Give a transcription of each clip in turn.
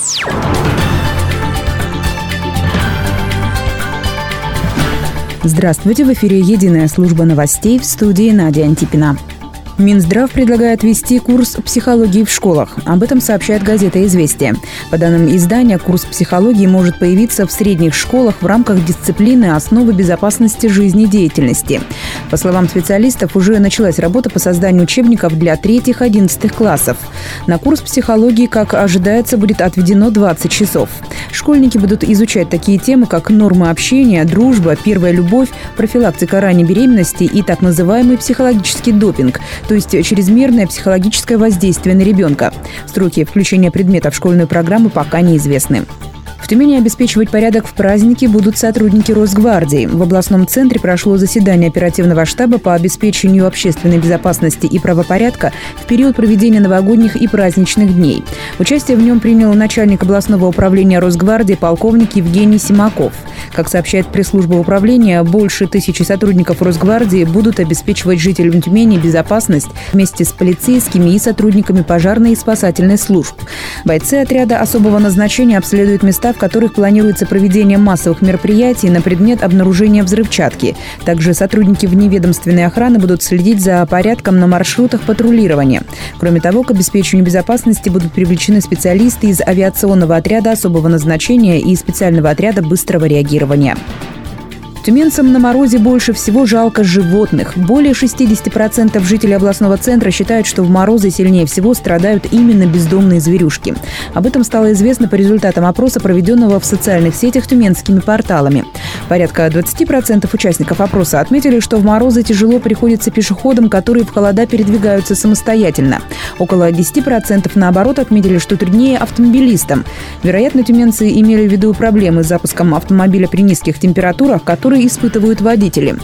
Здравствуйте, в эфире «Единая служба новостей», в студии Надя Антипина. Минздрав предлагает ввести курс психологии в школах. Об этом сообщает газета «Известия». По данным издания, курс психологии может появиться в средних школах в рамках дисциплины «Основы безопасности жизнедеятельности». По словам специалистов, уже началась работа по созданию учебников для 3-11 классов. На курс психологии, как ожидается, будет отведено 20 часов. Школьники будут изучать такие темы, как нормы общения, дружба, первая любовь, профилактика ранней беременности и так называемый психологический допинг, то есть чрезмерное психологическое воздействие на ребенка. Сроки включения предмета в школьную программу пока неизвестны. В Тюмени обеспечивать порядок в праздники будут сотрудники Росгвардии. В областном центре прошло заседание оперативного штаба по обеспечению общественной безопасности и правопорядка в период проведения новогодних и праздничных дней. Участие в нем принял начальник областного управления Росгвардии полковник Евгений Симаков. Как сообщает пресс-служба управления, больше 1000 сотрудников Росгвардии будут обеспечивать жителям Тюмени безопасность вместе с полицейскими и сотрудниками пожарной и спасательной служб. Бойцы отряда особого назначения обследуют места, в которых планируется проведение массовых мероприятий на предмет обнаружения взрывчатки. Также сотрудники вневедомственной охраны будут следить за порядком на маршрутах патрулирования. Кроме того, к обеспечению безопасности будут привлечены специалисты из авиационного отряда особого назначения и специального отряда быстрого реагирования. Тюменцам на морозе больше всего жалко животных. Более 60% жителей областного центра считают, что в морозы сильнее всего страдают именно бездомные зверюшки. Об этом стало известно по результатам опроса, проведенного в социальных сетях тюменскими порталами. Порядка 20% участников опроса отметили, что в морозы тяжело приходится пешеходам, которые в холода передвигаются самостоятельно. Около 10% наоборот отметили, что труднее автомобилистам. Вероятно, тюменцы имели в виду проблемы с запуском автомобиля при низких температурах, которые испытывают водители.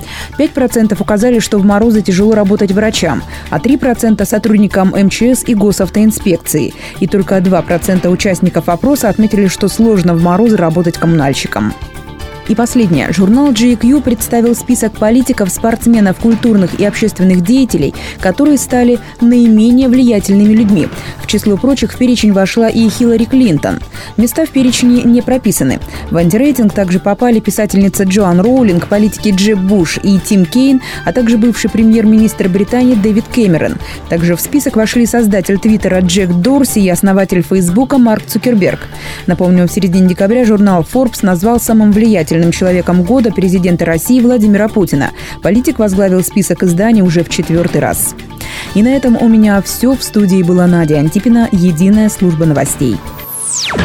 5% указали, что в морозы тяжело работать врачам, а 3% сотрудникам МЧС и госавтоинспекции. И только 2% участников опроса отметили, что сложно в морозы работать коммунальщикам. И последнее. Журнал GQ представил список политиков, спортсменов, культурных и общественных деятелей, которые стали наименее влиятельными людьми. В число прочих в перечень вошла и Хиллари Клинтон. Места в перечне не прописаны. В антирейтинг также попали писательница Джоан Роулинг, политики Джеб Буш и Тим Кейн, а также бывший премьер-министр Британии Дэвид Кэмерон. Также в список вошли создатель Твиттера Джек Дорси и основатель Фейсбука Марк Цукерберг. Напомню, в середине декабря журнал Forbes назвал самым влиятельным человеком года президента России Владимира Путина. Политик возглавил список изданий уже в 4-й раз. И на этом у меня все. В студии была Надя Антипина, «Единая служба новостей».